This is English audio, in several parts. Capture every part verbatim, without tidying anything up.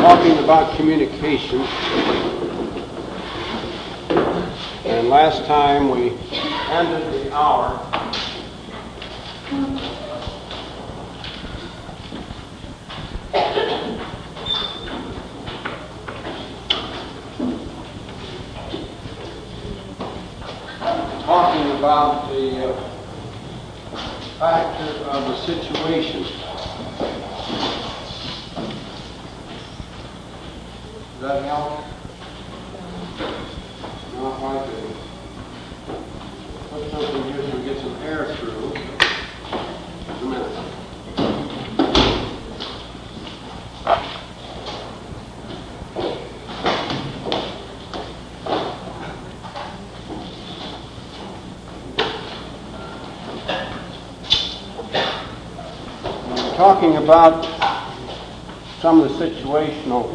talking about communication, and last time we ended the hour talking about the uh, factor of the situation. Does that help? Not like it. Put something here so we get some air through. Just a minute. We're talking about some of the situational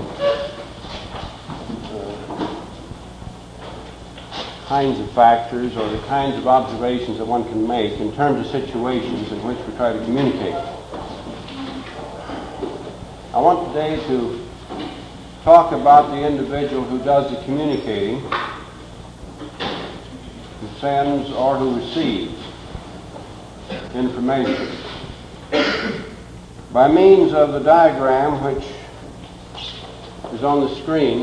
kinds of factors or the kinds of observations that one can make in terms of situations in which we try to communicate. I want today to talk about the individual who does the communicating, who sends or who receives information. By means of the diagram which is on the screen,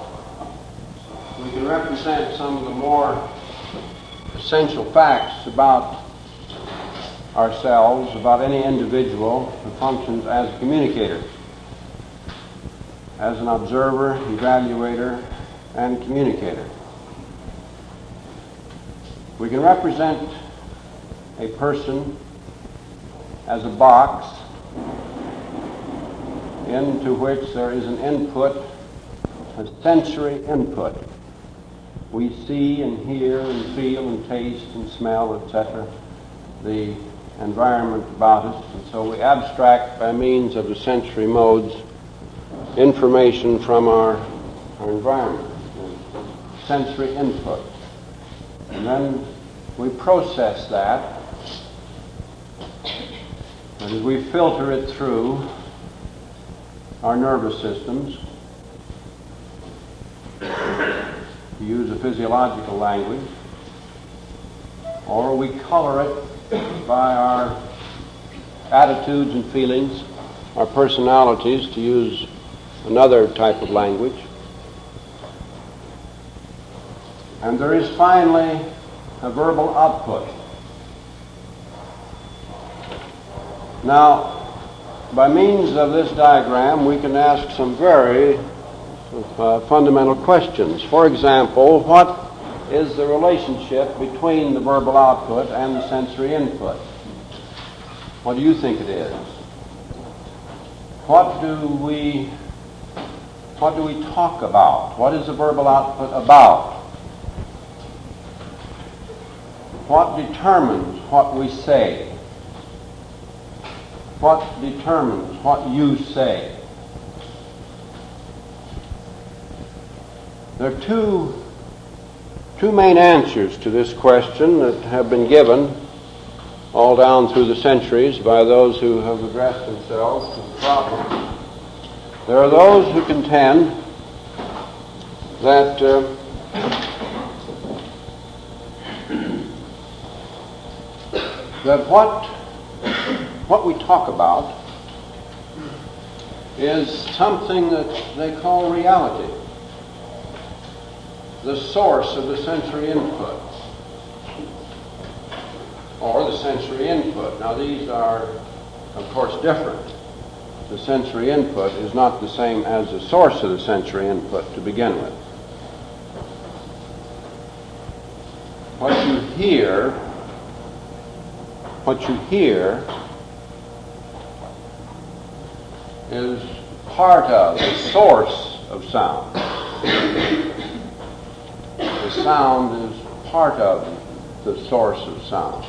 we can represent some of the more essential facts about ourselves, about any individual who functions as a communicator, as an observer, evaluator, and communicator. We can represent a person as a box into which there is an input, a sensory input. We see and hear and feel and taste and smell, et cetera, the environment about us. And so we abstract by means of the sensory modes information from our, our environment, sensory input. And then we process that, and as we filter it through our nervous systems, to use a physiological language, or we color it by our attitudes and feelings, our personalities, to use another type of language. And there is finally a verbal output. Now, by means of this diagram, we can ask some very Uh, fundamental questions. For example, what is the relationship between the verbal output and the sensory input? What do you think it is? What do we what do we talk about? What is the verbal output about? What determines what we say? What determines what you say? There are two, two main answers to this question that have been given all down through the centuries by those who have addressed themselves to the problem. There are those who contend that uh, that what what we talk about is something that they call reality, the source of the sensory input, or the sensory input. Now, these are, of course, different. The sensory input is not the same as the source of the sensory input to begin with. What you hear, what you hear is part of the source of sound. The sound is part of the source of sound,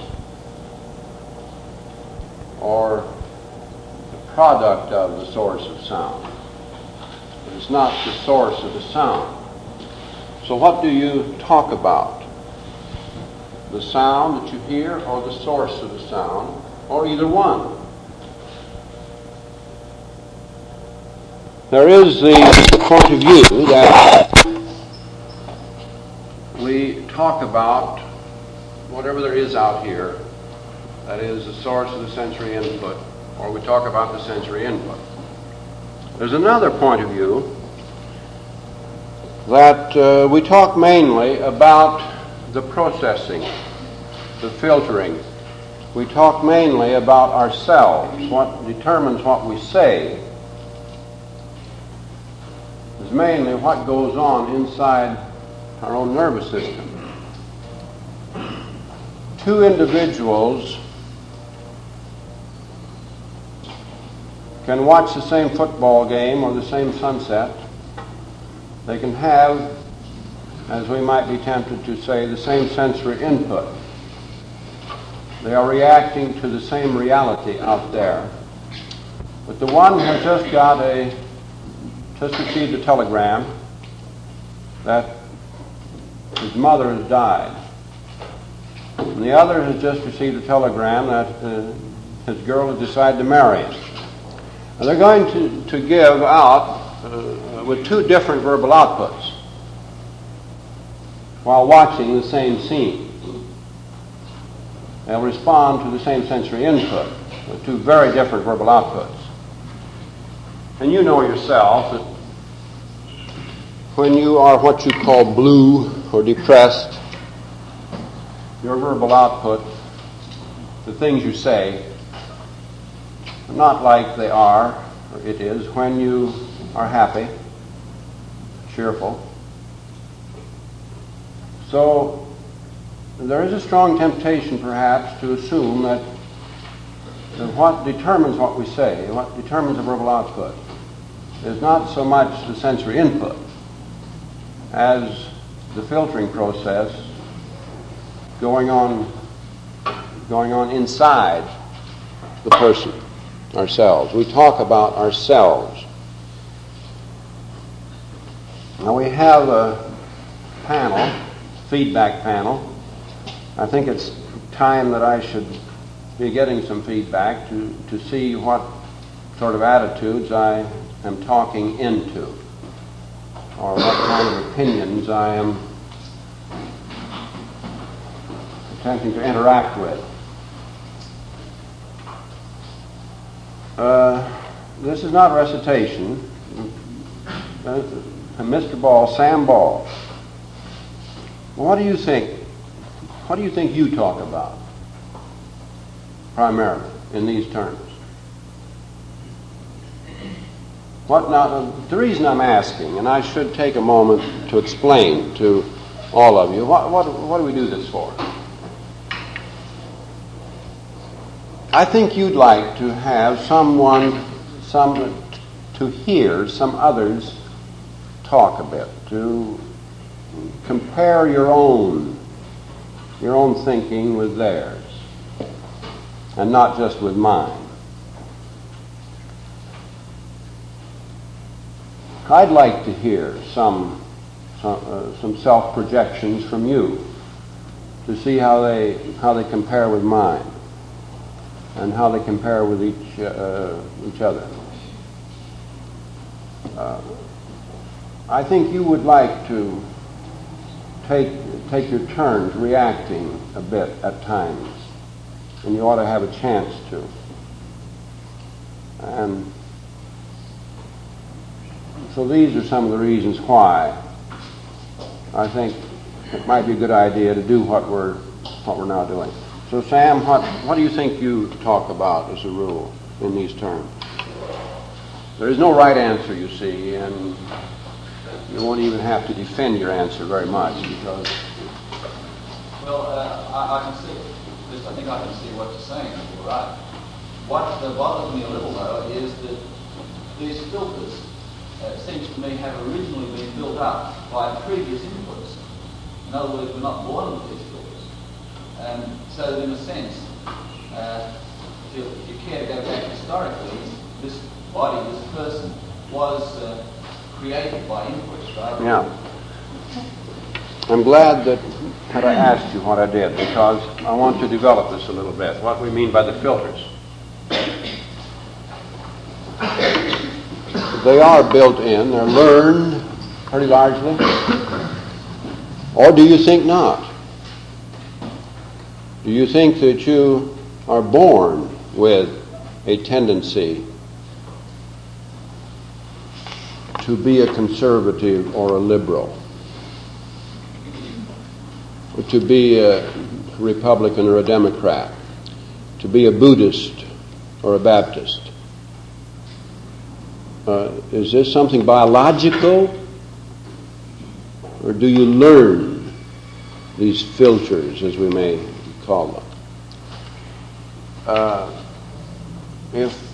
or the product of the source of sound. But it's not the source of the sound. So what do you talk about? The sound that you hear, or the source of the sound, or either one? There is the point of view that we talk about whatever there is out here that is the source of the sensory input, or we talk about the sensory input. There's another point of view that uh, we talk mainly about the processing, the filtering. We talk mainly about ourselves. What determines what we say is mainly what goes on inside our own nervous system. Two individuals can watch the same football game or the same sunset. They can have, as we might be tempted to say, the same sensory input. They are reacting to the same reality out there. But the one has just got a, just received a telegram that his mother has died. And the other has just received a telegram that uh, his girl has decided to marry him. And they're going to, to give out uh, with two different verbal outputs while watching the same scene. They'll respond to the same sensory input with two very different verbal outputs. And you know yourself that when you are what you call blue or depressed, your verbal output, the things you say, are not like they are, or it is, when you are happy, cheerful. So there is a strong temptation, perhaps, to assume that, that what determines what we say, what determines the verbal output, is not so much the sensory input as the filtering process going on, going on inside the person, ourselves. We talk about ourselves. Now we have a panel, feedback panel. I think it's time that I should be getting some feedback to, to see what sort of attitudes I am talking into, or what kind of opinions I am attempting to interact with. Uh, this is not recitation. Uh, Mister Ball, Sam Ball, what do you think? What do you think you talk about primarily in these terms? What now? The reason I'm asking, and I should take a moment to explain to all of you, what, what, what do we do this for? I think you'd like to have someone, some, to hear some others talk a bit, to compare your own, your own thinking with theirs, and not just with mine. I'd like to hear some some, uh, some self-projections from you to see how they how they compare with mine and how they compare with each uh, each other. Uh, I think you would like to take take your turns reacting a bit at times, and you ought to have a chance to. And so these are some of the reasons why I think it might be a good idea to do what we're what we're now doing. So Sam, what what do you think you talk about as a rule in these terms? There is no right answer, you see, and you won't even have to defend your answer very much because. Well, uh, I, I can see. At least I think I can see what you're saying. You're right. What uh, bothers me a little though is that these filters. Uh, it seems to me have originally been built up by previous inputs. In other words, we're not born with these filters. And so that in a sense, uh, if, you, if you care to go back historically, this body, this person, was uh, created by inputs, right? Yeah. I'm glad that, that I asked you what I did, because I want to develop this a little bit, what we mean by the filters. they are built in, they're learned pretty largely? Or do you think not? Do you think that you are born with a tendency to be a conservative or a liberal, or to be a Republican or a Democrat, to be a Buddhist or a Baptist? Uh, is this something biological, or do you learn these filters, as we may call them? Uh, if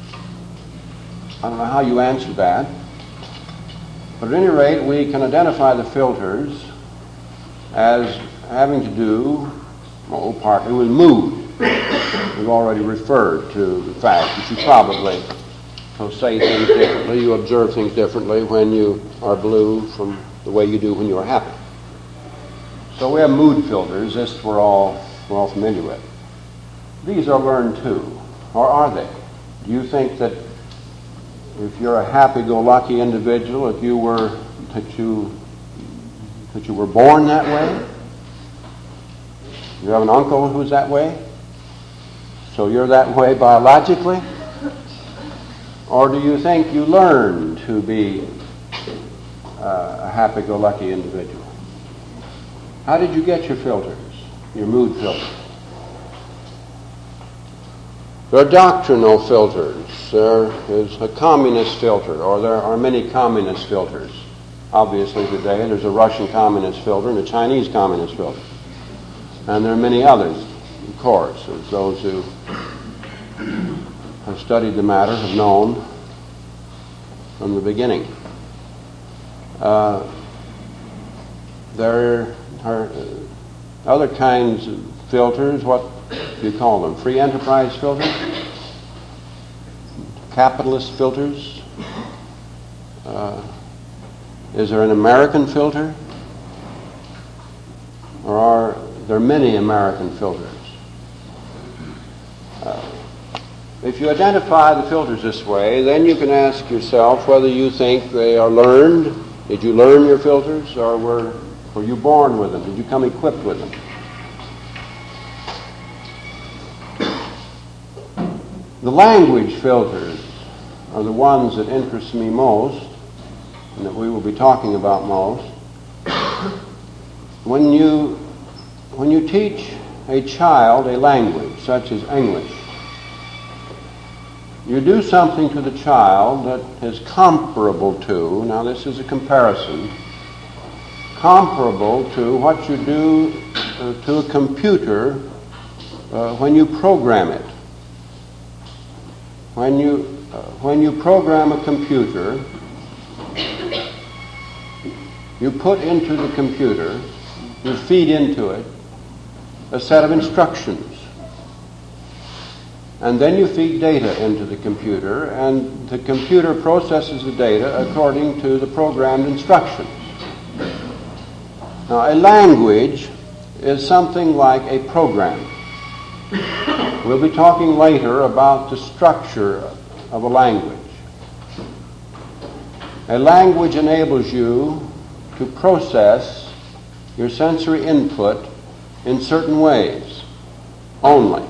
I don't know how you answer that, but at any rate, we can identify the filters as having to do, well, partly with mood. We've already referred to the fact that you probably say things differently, you observe things differently when you are blue from the way you do when you are happy. So we have mood filters. This we're all we're all familiar with. These are learned too, or are they? Do you think that if you're a happy-go-lucky individual, if you were that you that you were born that way? You have an uncle who's that way? So you're that way biologically? Or do you think you learn to be uh, a happy-go-lucky individual? How did you get your filters, your mood filters? There are doctrinal filters. There is a communist filter, or there are many communist filters. Obviously today there's a Russian communist filter and a Chinese communist filter. And there are many others, of course, as those who have studied the matter have known from the beginning. Uh, there are other kinds of filters. What do you call them? Free enterprise filters? Capitalist filters? Uh, is there an American filter? Or are there many American filters? Uh, if you identify the filters this way, then you can ask yourself whether you think they are learned. Did you learn your filters, or were, were you born with them? Did you come equipped with them? The language filters are the ones that interest me most, and that we will be talking about most. When you when you teach a child a language, such as English, you do something to the child that is comparable to, now this is a comparison, comparable to what you do uh, to a computer uh, when you program it. When you uh, when you program a computer, you put into the computer, you feed into it a set of instructions. And then you feed data into the computer, and the computer processes the data according to the programmed instructions. Now, a language is something like a program. We'll be talking later about the structure of a language. A language enables you to process your sensory input in certain ways only,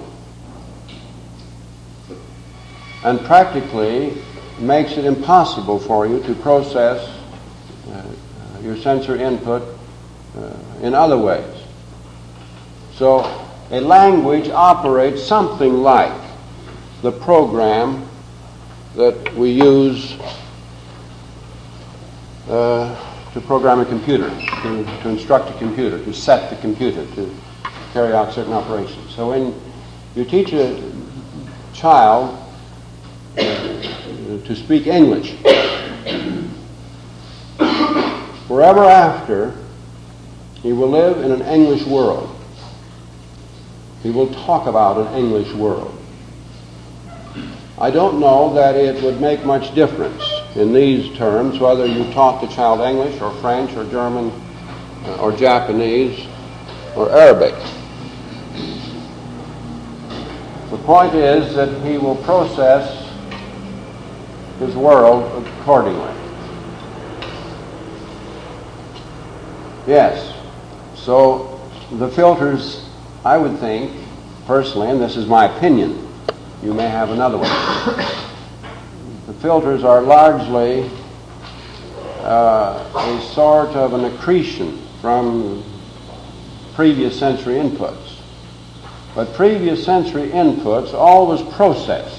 and practically makes it impossible for you to process uh, your sensory input uh, in other ways. So a language operates something like the program that we use uh, to program a computer, to, to instruct a computer, to set the computer, to carry out certain operations. So when you teach a child uh, to speak English, forever after, he will live in an English world. He will talk about an English world. I don't know that it would make much difference in these terms whether you taught the child English or French or German uh, or Japanese or Arabic. The point is that he will process his world accordingly. Yes. So the filters, I would think, personally, and this is my opinion, you may have another one, the filters are largely uh, a sort of an accretion from previous sensory inputs. But previous sensory inputs always processed.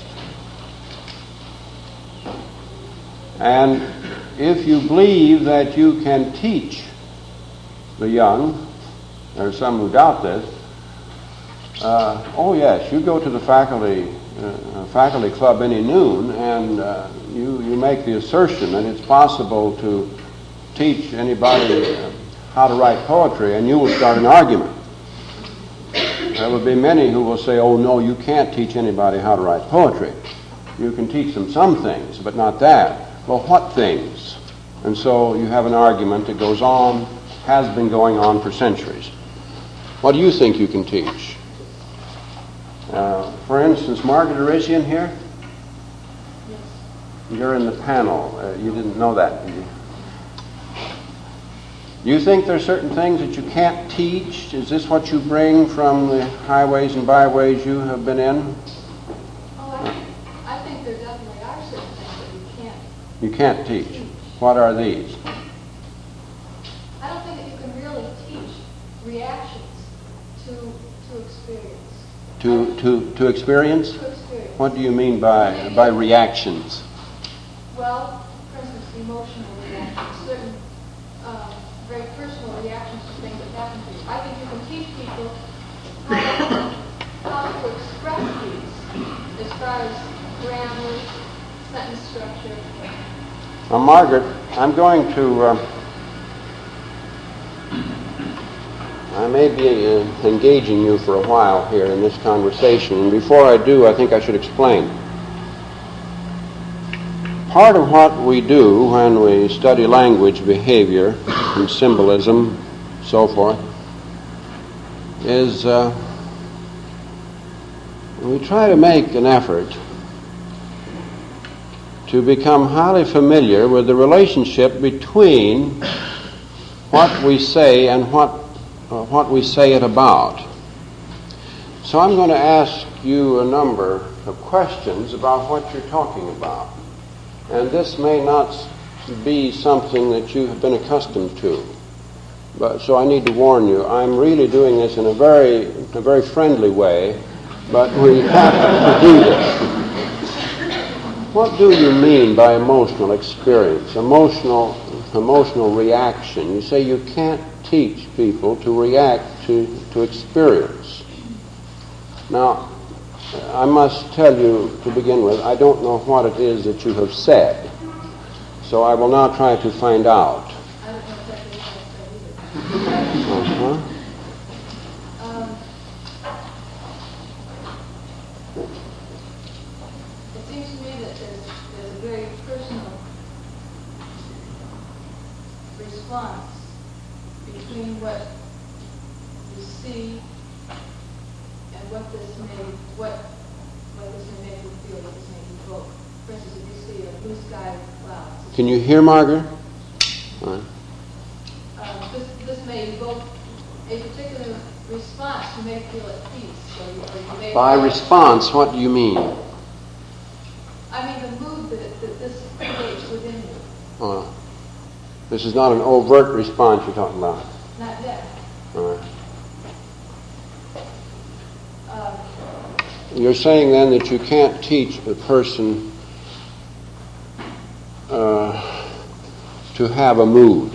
And if you believe that you can teach the young, there are some who doubt this, uh, oh yes, you go to the faculty uh, faculty club any noon and uh, you, you make the assertion that it's possible to teach anybody uh, how to write poetry, and you will start an argument. There will be many who will say, oh no, you can't teach anybody how to write poetry. You can teach them some things, but not that. Well, what things? And so you have an argument that goes on, has been going on for centuries. What do you think you can teach? Uh, for instance, Margaret Arisian here? Yes. You're in the panel. Uh, you didn't know that, did you? Do you think there are certain things that you can't teach? Is this what you bring from the highways and byways you have been in? Oh, I think, I think there definitely are certain things that you can't. You can't teach. What are these? I don't think that you can really teach reactions to to experience. To to to experience? To experience. What do you mean by by reactions? Well, for instance, emotional reactions, certain um, very personal reactions to things that happen to you. I think you can teach people how, how to express these as far as grammar, sentence structure. Now, Margaret, I'm going to, uh, I may be uh, engaging you for a while here in this conversation, and before I do, I think I should explain. Part of what we do when we study language, behavior, and symbolism, so forth, is uh, we try to make an effort to become highly familiar with the relationship between what we say and what uh, what we say it about. So I'm going to ask you a number of questions about what you're talking about. And this may not be something that you have been accustomed to. But so I need to warn you, I'm really doing this in a very a very friendly way, but we have to do this. What do you mean by emotional experience, emotional emotional reaction? You say you can't teach people to react to, to experience. Now, I must tell you to begin with, I don't know what it is that you have said, so I will now try to find out. I don't know exactly what I said either. Uh-huh. Um, it seems to me that there's, there's a very personal response between what you see and what this may, what, what this may make you feel, what this may evoke. For instance, if you see a blue sky with clouds. Can you hear, Margaret? All right. Um, this, this may evoke a particular response. You may feel at peace. Or you, or you may By response, what do you mean? I mean the mood that, it, that this creates within you. Uh, this is not an overt response you're talking about. Not yet. All right. Um, You're saying then that you can't teach a person uh, to have a mood.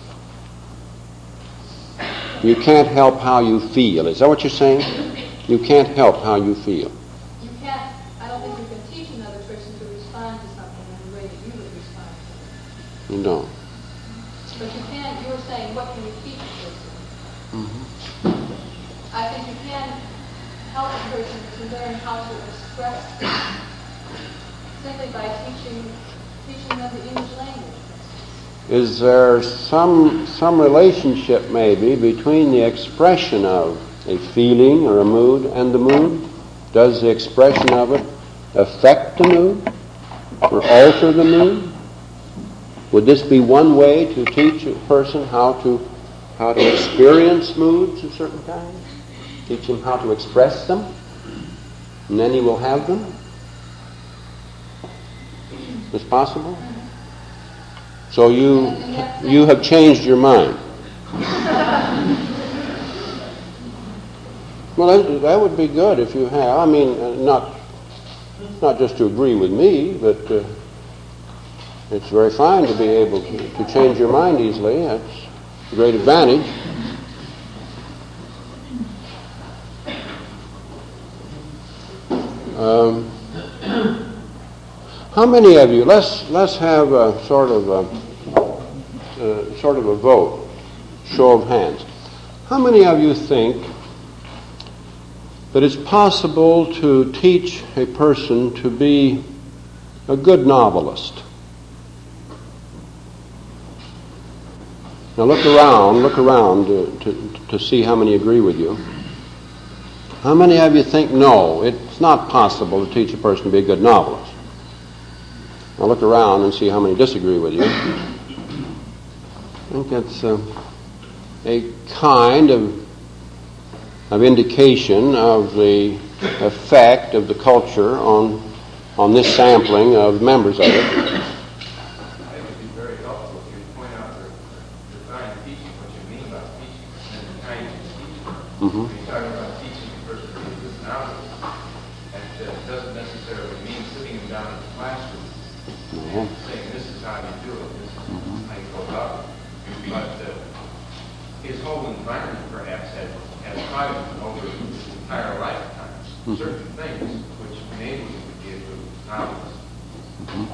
You can't help how you feel. Is that what you're saying? You can't help how you feel. you can't, I don't think you can teach another person to respond to something in the way that you would respond to it. You don't. But you can, you were saying, what can you teach a person? Mm-hmm. I think you can help a person to learn how to express things simply by teaching teaching them the English language. Is there some some relationship maybe between the expression of a feeling or a mood and the mood? Does the expression of it affect the mood? or alter the mood? Would this be one way to teach a person how to how to experience moods of certain kinds? Teach him how to express them, and then he will have them? Is it possible? So you you have changed your mind. Well, that, that would be good if you have. I mean, uh, not not just to agree with me, but uh, it's very fine to be able to, to change your mind easily. That's a great advantage. Um, how many of you? Let's let's have a sort of a, uh, sort of a vote, show of hands. How many of you think that it's possible to teach a person to be a good novelist? Now look around, look around to, to, to see how many agree with you. How many of you think no, it's not possible to teach a person to be a good novelist? Now look around and see how many disagree with you. I think that's uh, a kind of of indication of the effect of the culture on on this sampling of members of it. It would be very helpful if you point out the define teaching, what you mean by teaching, and the kind of teaching. Mm-hmm. When you're talking about teaching a person to be a good novelist, and uh, it doesn't necessarily mean sitting him down in the classroom Mm-hmm. and saying, this is how you do it, this is how you go about it. But uh, his whole environment perhaps had has taught him over his entire lifetime Mm-hmm. certain things which enable him to be a good novelist. Mm-hmm.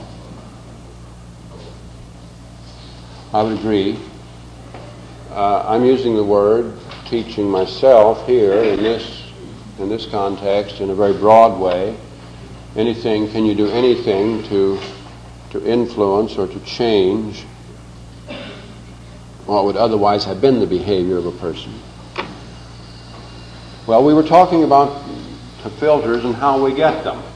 I would agree. Uh, I'm using the word teaching myself here in this in this context in a very broad way. Anything, can you do anything to to influence or to change what would otherwise have been the behavior of a person? Well, we were talking about the filters and how we get them.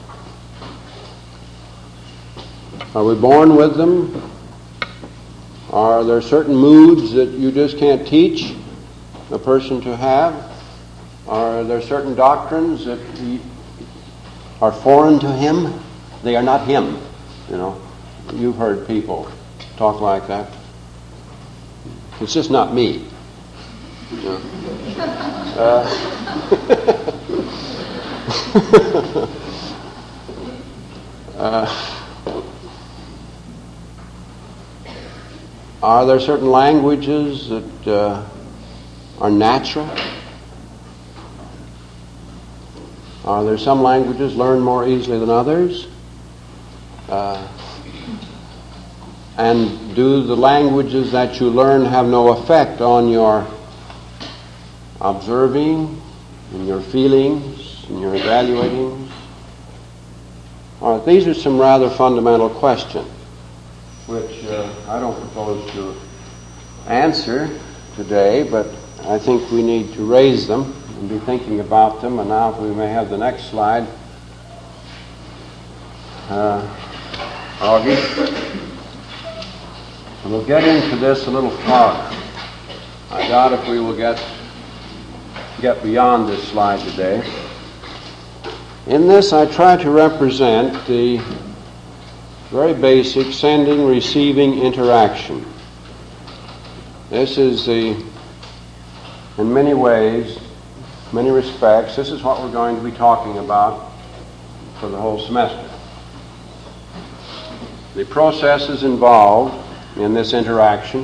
Are we born with them? Are there certain moods that you just can't teach a person to have? Are there certain doctrines that he, are foreign to him? They are not him, you know. You've heard people talk like that. It's just not me. You know. uh, uh, Are there certain languages that uh, are natural? Are there some languages learned more easily than others? Uh, and do the languages that you learn have no effect on your observing, and your feelings, and your evaluating? All right, these are some rather fundamental questions, which uh, I don't propose to answer today, but I think we need to raise them and be thinking about them. And now if we may have the next slide. Uh, Augie. And we'll get into this a little farther. I doubt if we will get, get beyond this slide today. In this I try to represent the very basic sending, receiving interaction. This is the, in many ways, many respects, this is what we're going to be talking about for the whole semester. The processes involved in this interaction,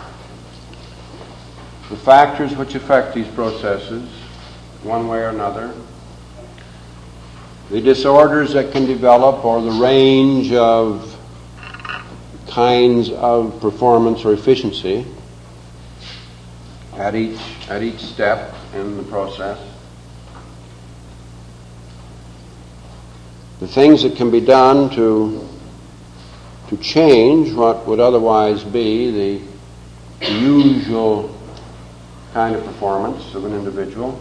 the factors which affect these processes, one way or another, the disorders that can develop, or the range of kinds of performance or efficiency at each at each step in the process. The things that can be done to to change what would otherwise be the usual kind of performance of an individual.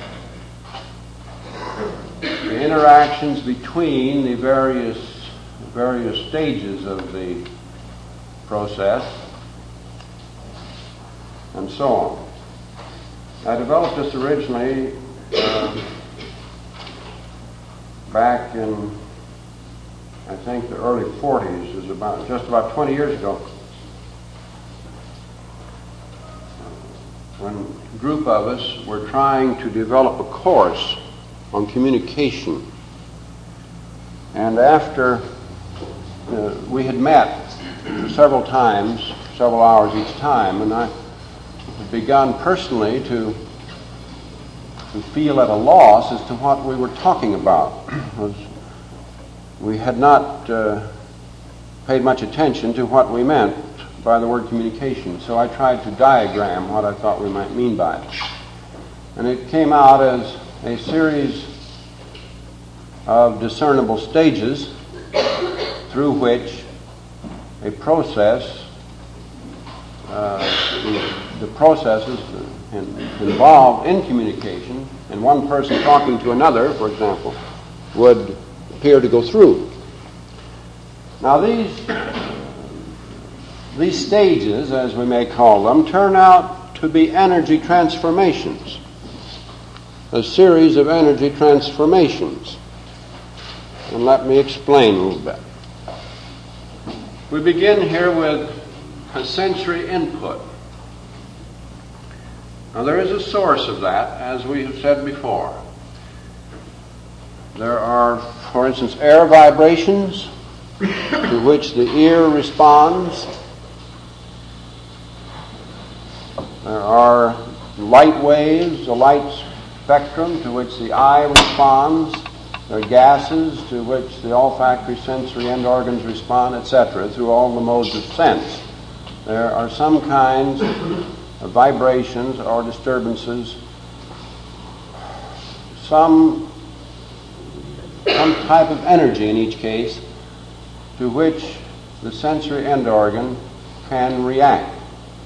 The interactions between the various various stages of the process, and so on. I developed this originally uh, back in, I think, the early forties, is about just about twenty years ago, when a group of us were trying to develop a course on communication. And after uh, we had met several times, several hours each time, and I had begun personally to, to feel at a loss as to what we were talking about. We had not uh, paid much attention to what we meant by the word communication, so I tried to diagram what I thought we might mean by it. And it came out as a series of discernible stages through which a process, uh, the, the processes in, involved in communication, and one person talking to another, for example, would appear to go through. Now these, these stages, as we may call them, turn out to be energy transformations, a series of energy transformations. And let me explain a little bit. We begin here with a sensory input. Now there is a source of that, as we have said before. There are, for instance, air vibrations to which the ear responds. There are light waves, a light spectrum to which the eye responds. There are gases to which the olfactory, sensory end organs respond, et cetera, through all the modes of sense. There are some kinds of vibrations or disturbances, some, some type of energy in each case, to which the sensory end organ can react.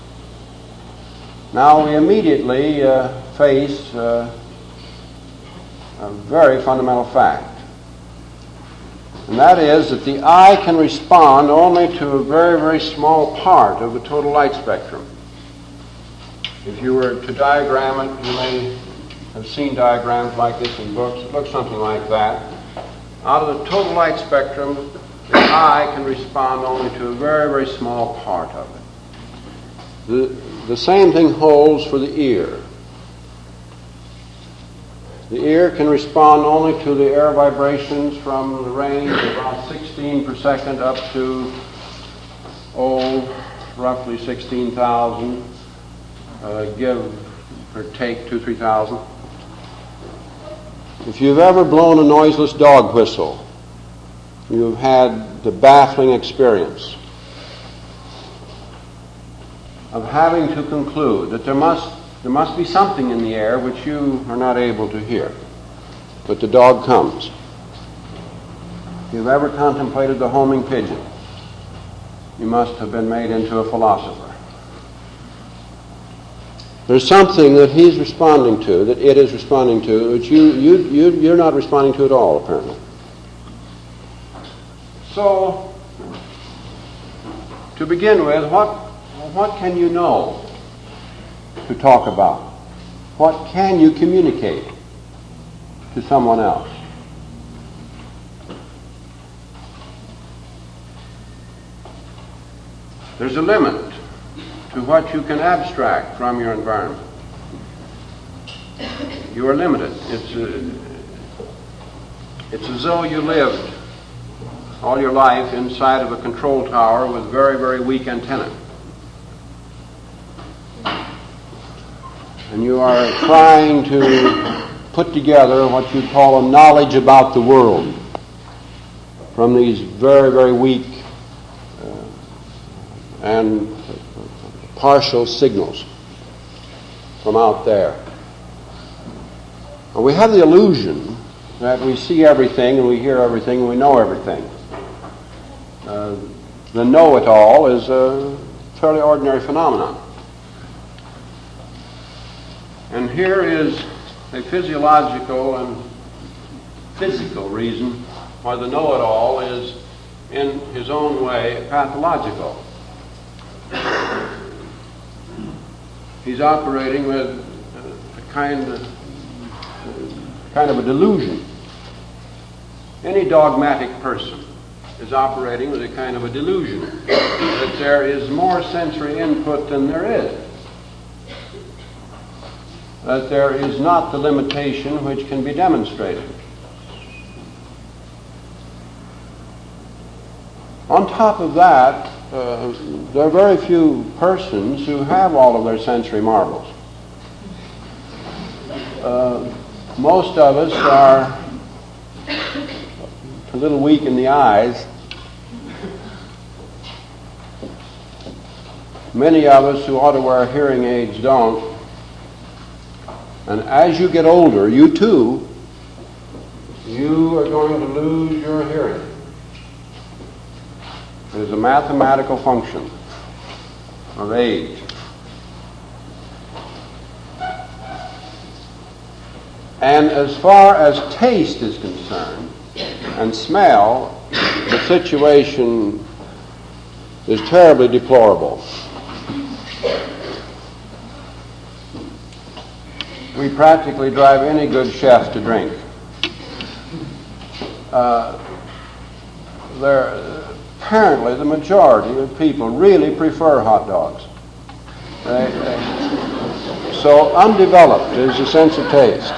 Now we immediately uh, face uh, a very fundamental fact, and that is that the eye can respond only to a very, very small part of the total light spectrum. If you were to diagram it, you may have seen diagrams like this in books. It looks something like that. Out of the total light spectrum, the eye can respond only to a very, very small part of it. The, the same thing holds for the ear. The ear can respond only to the air vibrations from the range of about sixteen per second up to, oh, roughly sixteen thousand, uh, give or take two, three thousand. If you've ever blown a noiseless dog whistle, you've had the baffling experience of having to conclude that there must There must be something in the air which you are not able to hear, but the dog comes. If you've ever contemplated the homing pigeon, you must have been made into a philosopher. There's something that he's responding to, that it is responding to, which you, you, you, you're not responding to at all, apparently. So, to begin with, what, what can you know to talk about? What can you communicate to someone else? There's a limit to what you can abstract from your environment. You are limited. It's, a, it's as though you lived all your life inside of a control tower with very, very weak antennae. And you are trying to put together what you call a knowledge about the world from these very, very weak uh, and partial signals from out there. And we have the illusion that we see everything and we hear everything and we know everything. Uh, the know-it-all is a fairly ordinary phenomenon. And here is a physiological and physical reason why the know-it-all is in his own way, pathological. He's operating with a kind of, kind of a delusion. Any dogmatic person is operating with a kind of a delusion that there is more sensory input than there is. That there is not the limitation which can be demonstrated. On top of that, uh, there are very few persons who have all of their sensory marbles. Uh, most of us are a little weak in the eyes. Many of us who ought to wear hearing aids don't. And as you get older, you too, you are going to lose your hearing. It is a mathematical function of age. And as far as taste is concerned, and smell, the situation is terribly deplorable. We practically drive any good chef to drink. Uh, there, apparently, the majority of people really prefer hot dogs. They, they, so undeveloped is the sense of taste.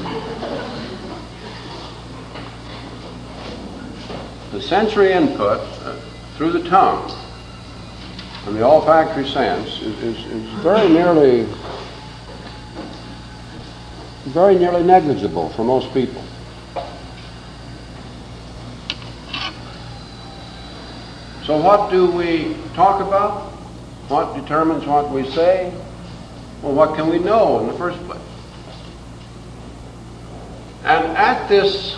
The sensory input uh, through the tongue and the olfactory sense is, is, is very nearly very nearly negligible for most people. So what do we talk about? What determines what we say? Well, what can we know in the first place? And at this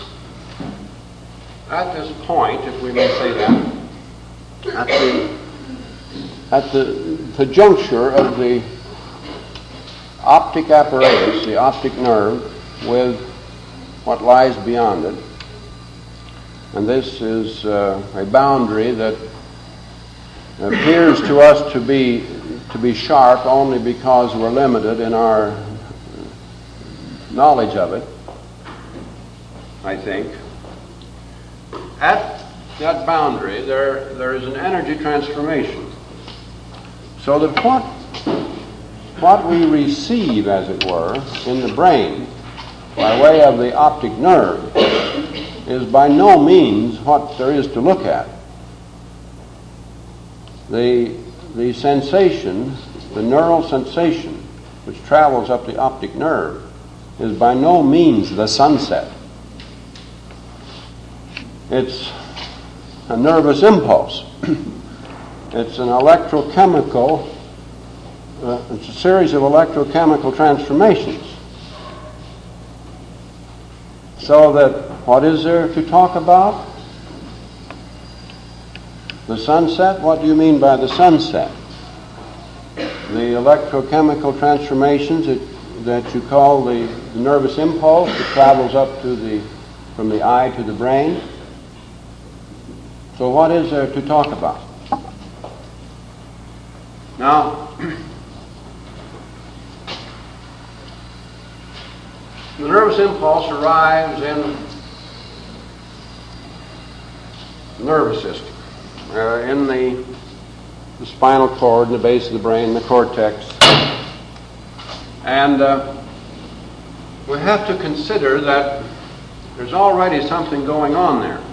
At this point, if we may say that, at the, at the, the juncture of the optic apparatus, the optic nerve, with what lies beyond it, and this is uh, a boundary that appears to us to be to be sharp only because we're limited in our knowledge of it, I think. At that boundary, there, there is an energy transformation. So that what, what we receive, as it were, in the brain, by way of the optic nerve, is by no means what there is to look at. The, the sensation, the neural sensation, which travels up the optic nerve, is by no means the sunset. It's a nervous impulse. It's an electrochemical, uh, it's a series of electrochemical transformations. So that, what is there to talk about? The sunset? What do you mean by the sunset? The electrochemical transformations that, that you call the, the nervous impulse that travels up to the, from the eye to the brain. So what is there to talk about? Now, the nervous impulse arrives in the nervous system, uh, in the, the spinal cord, in the base of the brain, the cortex. And uh, we have to consider that there's already something going on there.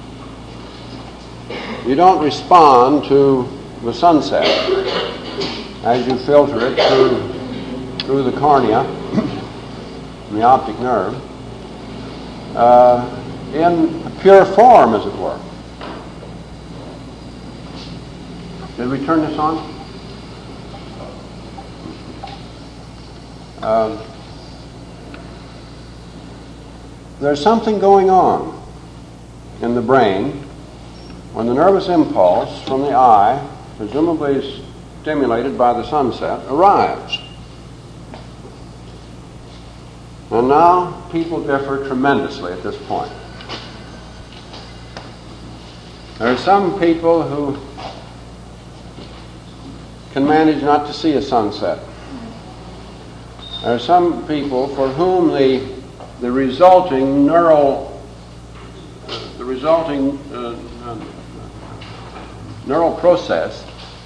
You don't respond to the sunset as you filter it through, through the cornea, the optic nerve, uh, in pure form, as it were. Did we turn this on? Uh, there's something going on in the brain when the nervous impulse from the eye, presumably stimulated by the sunset, arrives. And now people differ tremendously at this point. There are some people who can manage not to see a sunset. There are some people for whom the the resulting neural the resulting uh, uh, neural process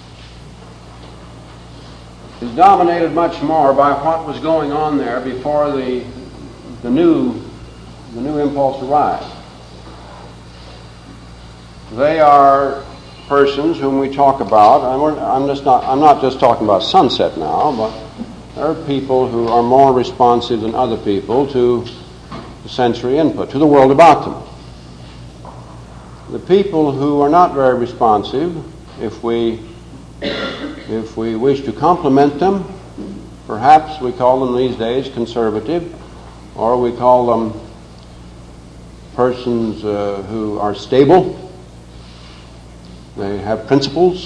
is dominated much more by what was going on there before the the new the new impulse arrived. They are persons whom we talk about. I'm, I'm just not. I'm not just talking about sunset now, but there are people who are more responsive than other people to the sensory input, to the world about them. The people who are not very responsive, if we if we wish to compliment them, perhaps we call them these days conservative, or we call them persons uh, who are stable. They have principles.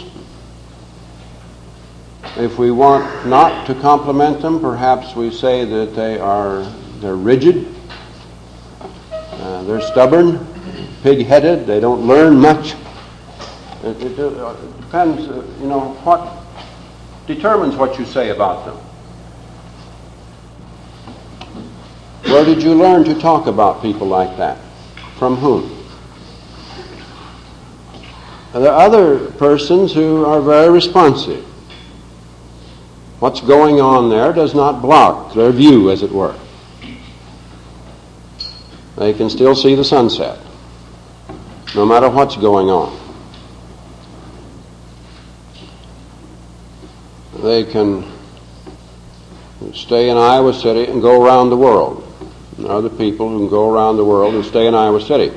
If we want not to compliment them, perhaps we say that they are they're rigid, uh, they're stubborn, pig-headed, they don't learn much. It, it, it depends, uh, you know, what determines what you say about them. Where did you learn to talk about people like that? From whom? There are other persons who are very responsive. What's going on there does not block their view, as it were. They can still see the sunset, no matter what's going on. They can stay in Iowa City and go around the world. And there are other people who can go around the world and stay in Iowa City.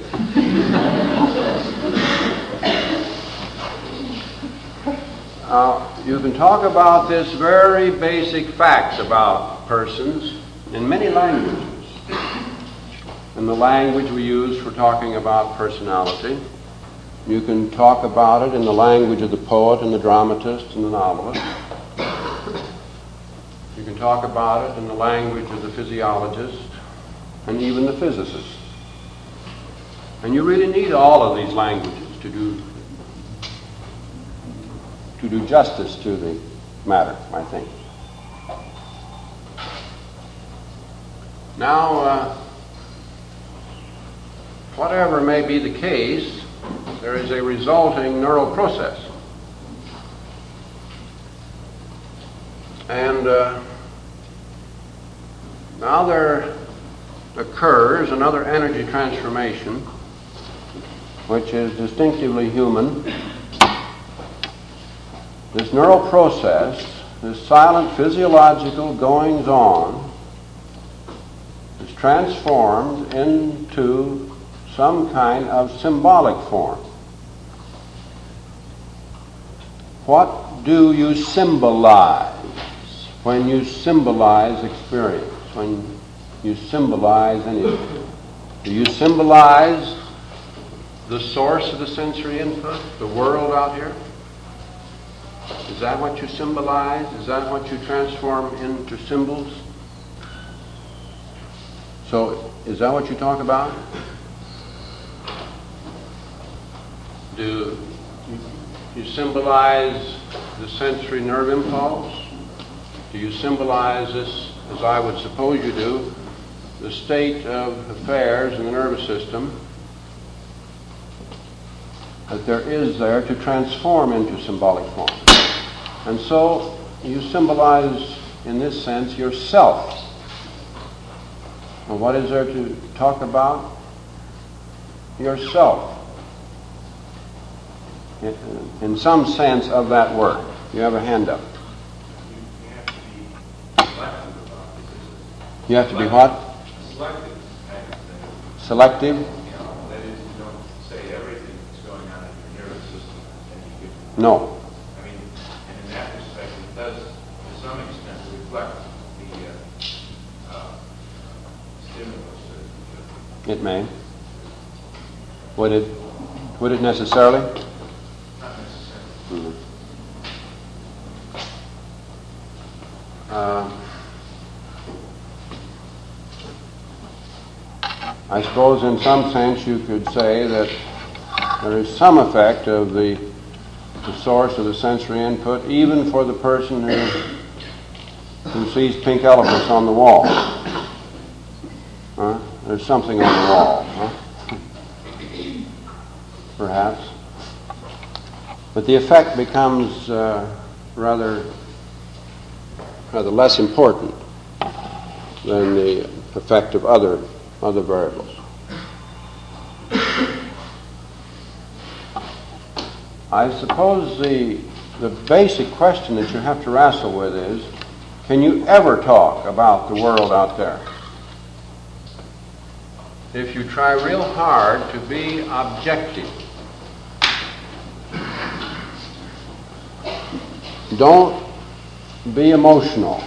Now, you can talk about this very basic facts about persons in many languages. In the language we use for talking about personality, you can talk about it in the language of the poet and the dramatist and the novelist. You can talk about it in the language of the physiologist and even the physicist. And you really need all of these languages to do to do justice to the matter, I think. Now, uh, whatever may be the case, there is a resulting neural process. And uh, now there occurs another energy transformation, which is distinctively human. This neural process, this silent physiological goings-on, is transformed into some kind of symbolic form. What do you symbolize when you symbolize experience, when you symbolize anything? Do you symbolize the source of the sensory input, the world out here? Is that what you symbolize? Is that what you transform into symbols? So, is that what you talk about? Do you symbolize the sensory nerve impulse? Do you symbolize this, as I would suppose you do, the state of affairs in the nervous system that there is there to transform into symbolic form? And so you symbolize, in this sense, yourself. Well, what is there to talk about? Yourself. In, in some sense of that word. You have a hand up. You have to be what? Selective. Selective? You know, that is, you don't say everything that's going on in your nervous system. And you could, No. I mean, and in that respect, it does, to some extent, reflect the uh, uh, stimulus. That, It may. Would it, would it necessarily? not necessarily. Mm-hmm. Uh, I suppose in some sense you could say that there is some effect of the, the source of the sensory input, even for the person who, who sees pink elephants on the wall. Huh? There's something on the wall, huh? Perhaps. But the effect becomes uh, rather, rather less important than the effect of other, other variables. I suppose the, the basic question that you have to wrestle with is, can you ever talk about the world out there? If you try real hard to be objective, don't be emotional.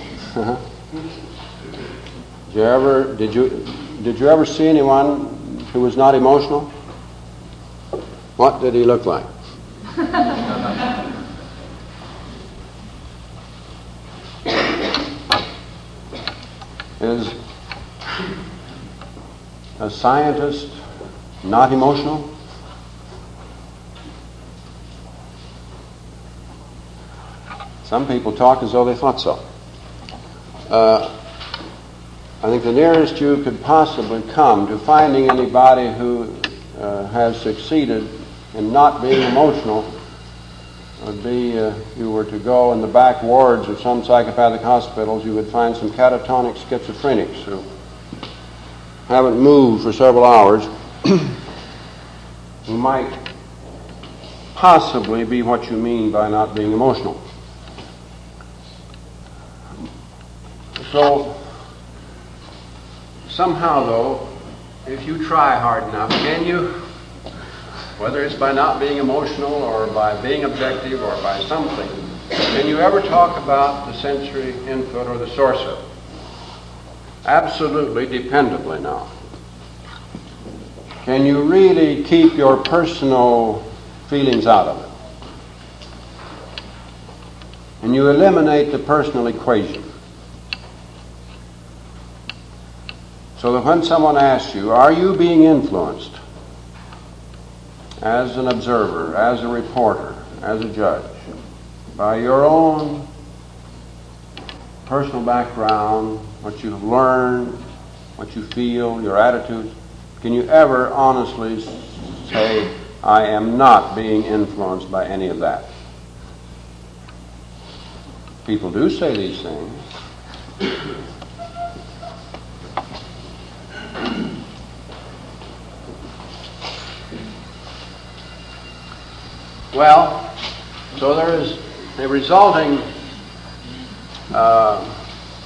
Did you ever did you did you ever see anyone who was not emotional? What did he look like? Is a scientist not emotional? Some people talk as though they thought so. Uh, I think the nearest you could possibly come to finding anybody who uh, has succeeded in not being emotional would be uh, if you were to go in the back wards of some psychopathic hospitals, you would find some catatonic schizophrenics who haven't moved for several hours, who might possibly be what you mean by not being emotional. So, somehow though, if you try hard enough, can you, whether it's by not being emotional or by being objective or by something, can you ever talk about the sensory input or the source of it? Absolutely dependably now. Can you really keep your personal feelings out of it? And you eliminate the personal equation. So that when someone asks you, are you being influenced as an observer, as a reporter, as a judge, by your own personal background, what you've learned, what you feel, your attitudes, can you ever honestly say, I am not being influenced by any of that? People do say these things. Well, so there is a resulting uh,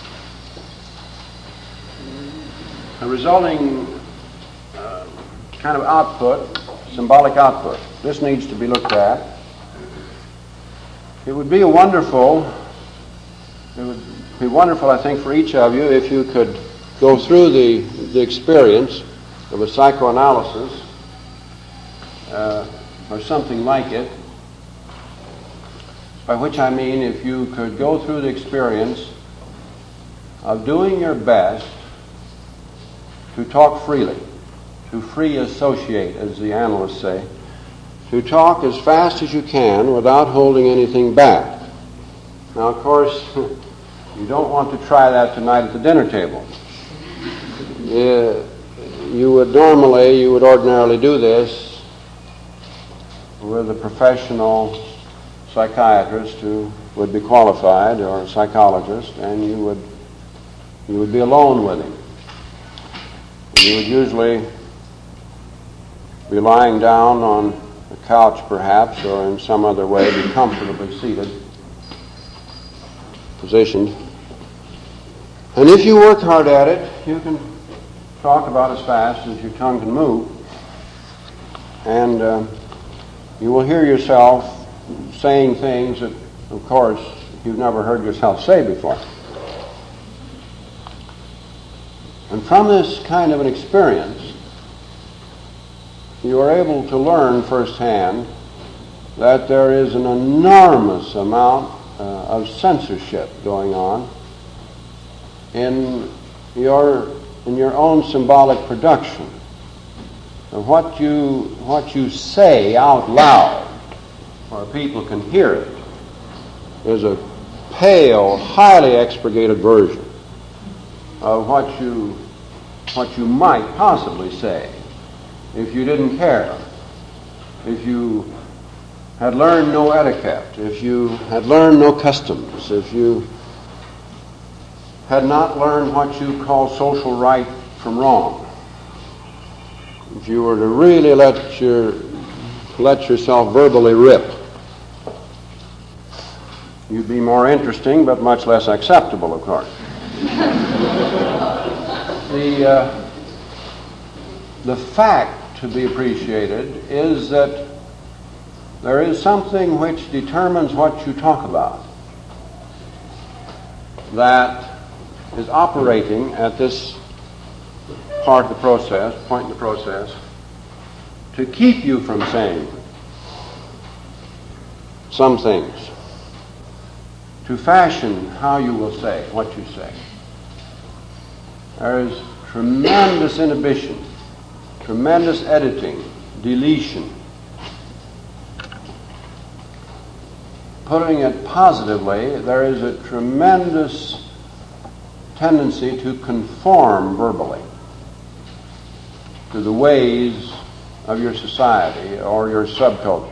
a resulting uh, kind of output, symbolic output. This needs to be looked at. It would be a wonderful, it would be wonderful, I think, for each of you if you could go through the, the experience of a psychoanalysis uh, or something like it, by which I mean if you could go through the experience of doing your best to talk freely, to free associate, as the analysts say, to talk as fast as you can without holding anything back. Now, of course, you don't want to try that tonight at the dinner table. Uh, you would normally, you would ordinarily do this with a professional psychiatrist who would be qualified, or a psychologist, and you would you would be alone with him. You would usually be lying down on a couch, perhaps, or in some other way, be comfortably seated, positioned. And if you work hard at it, you can talk about as fast as your tongue can move, and uh, you will hear yourself saying things that, of course, you've never heard yourself say before. And from this kind of an experience, you are able to learn firsthand that there is an enormous amount uh, of censorship going on in your in your own symbolic production. what you, what you say out loud, where people can hear it, is a pale, highly expurgated version of what you, what you might possibly say if you didn't care, if you had learned no etiquette, if you had learned no customs, if you had not learned what you call social right from wrong, if you were to really let your let yourself verbally rip, you'd be more interesting, but much less acceptable, of course. the uh, the fact to be appreciated is that there is something which determines what you talk about that is operating at this part of the process, point in the process, to keep you from saying some things, to fashion how you will say what you say. There is tremendous inhibition, tremendous editing, deletion. Putting it positively, there is a tremendous tendency to conform verbally to the ways of your society or your subculture.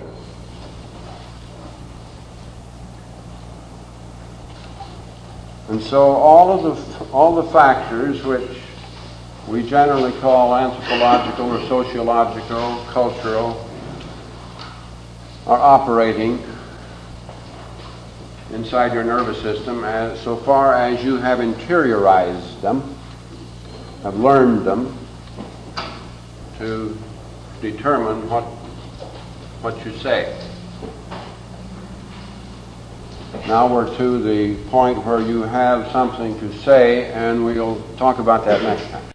And so all of the all the factors which we generally call anthropological or sociological, cultural, are operating inside your nervous system as so far as you have interiorized them, have learned them to determine what what you say. Now we're to the point where you have something to say, and we'll talk about that next time.